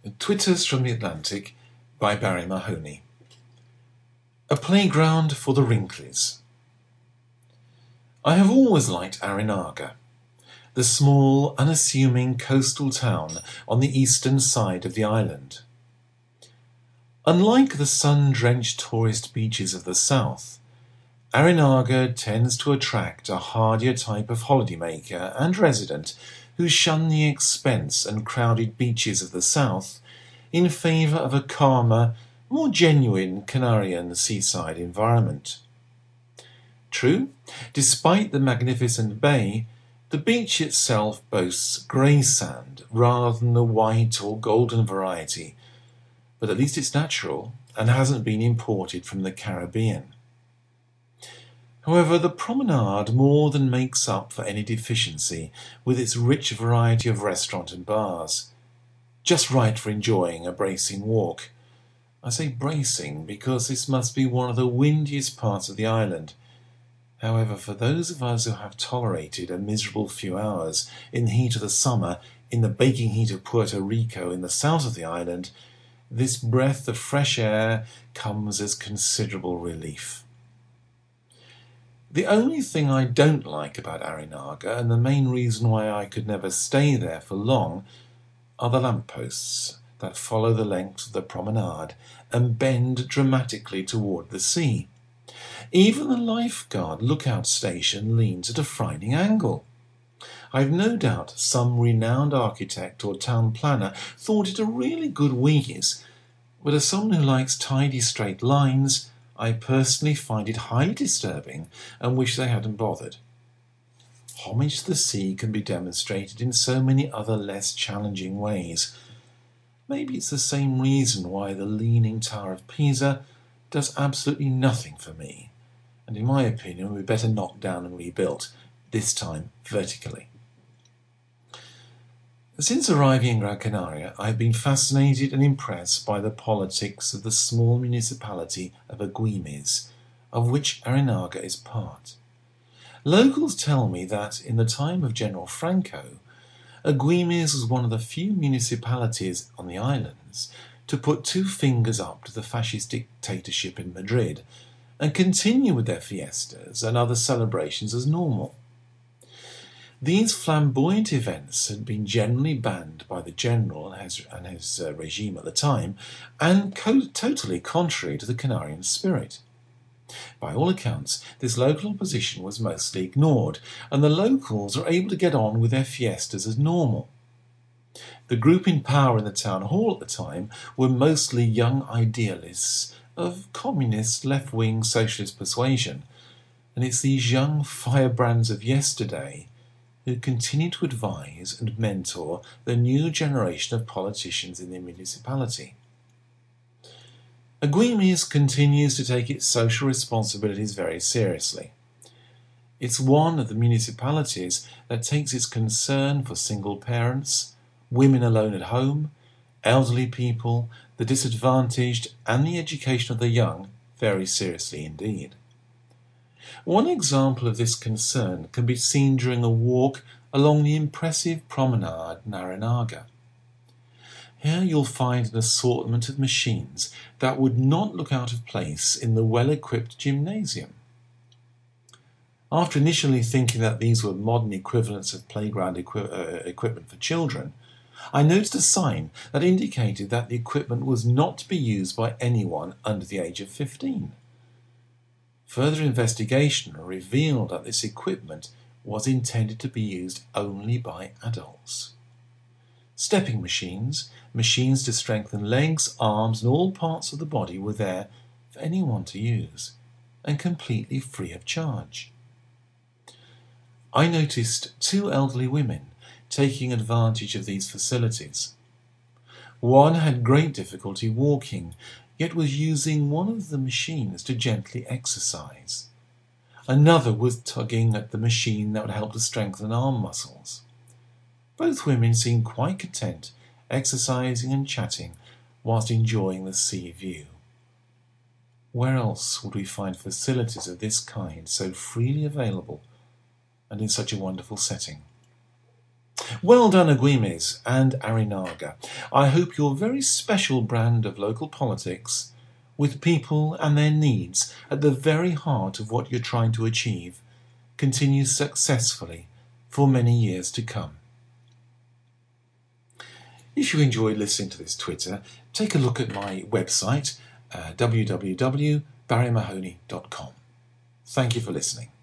Twitters from the Atlantic by Barry Mahoney. A Playground for the Wrinklies. I have always liked Arinaga, the small, unassuming coastal town on the eastern side of the island. Unlike the sun-drenched tourist beaches of the south, Arinaga tends to attract a hardier type of holidaymaker and resident who shun the expense and crowded beaches of the south in favour of a calmer, more genuine Canarian seaside environment. True, despite the magnificent bay, the beach itself boasts grey sand rather than the white or golden variety, but at least it's natural and hasn't been imported from the Caribbean. However, the promenade more than makes up for any deficiency with its rich variety of restaurant and bars. Just right for enjoying a bracing walk. I say bracing because this must be one of the windiest parts of the island. However, for those of us who have tolerated a miserable few hours in the heat of the summer in the baking heat of Puerto Rico in the south of the island, this breath of fresh air comes as considerable relief. The only thing I don't like about Arinaga, and the main reason why I could never stay there for long, are the lampposts that follow the length of the promenade and bend dramatically toward the sea. Even the lifeguard lookout station leans at a frightening angle. I've no doubt some renowned architect or town planner thought it a really good wheeze, but as someone who likes tidy straight lines, I personally find it highly disturbing and wish they hadn't bothered. Homage to the sea can be demonstrated in so many other less challenging ways. Maybe it's the same reason why the Leaning Tower of Pisa does absolutely nothing for me, and in my opinion would be better knocked down and rebuilt, this time vertically. Since arriving in Gran Canaria, I have been fascinated and impressed by the politics of the small municipality of Agüimes, of which Arinaga is part. Locals tell me that, in the time of General Franco, Agüimes was one of the few municipalities on the islands to put two fingers up to the fascist dictatorship in Madrid and continue with their fiestas and other celebrations as normal. These flamboyant events had been generally banned by the general and his regime at the time, and totally contrary to the Canarian spirit. By all accounts, this local opposition was mostly ignored, and the locals were able to get on with their fiestas as normal. The group in power in the town hall at the time were mostly young idealists of communist, left-wing, socialist persuasion, and it's these young firebrands of yesterday who continue to advise and mentor the new generation of politicians in the municipality. Agüimes continues to take its social responsibilities very seriously. It's one of the municipalities that takes its concern for single parents, women alone at home, elderly people, the disadvantaged, and the education of the young very seriously indeed. One example of this concern can be seen during a walk along the impressive promenade in Arinaga. Here you'll find an assortment of machines that would not look out of place in the well-equipped gymnasium. After initially thinking that these were modern equivalents of playground equipment for children, I noticed a sign that indicated that the equipment was not to be used by anyone under the age of 15. Further investigation revealed that this equipment was intended to be used only by adults. Stepping machines, machines to strengthen legs, arms, and all parts of the body were there for anyone to use, and completely free of charge. I noticed two elderly women taking advantage of these facilities. One had great difficulty walking, yet was using one of the machines to gently exercise. Another was tugging at the machine that would help to strengthen arm muscles. Both women seemed quite content, exercising and chatting whilst enjoying the sea view. Where else would we find facilities of this kind so freely available and in such a wonderful setting? Well done, Agwimes and Arinaga. I hope your very special brand of local politics, with people and their needs at the very heart of what you're trying to achieve, continues successfully for many years to come. If you enjoyed listening to this Twitter, take a look at my website, www.barrymahoney.com. Thank you for listening.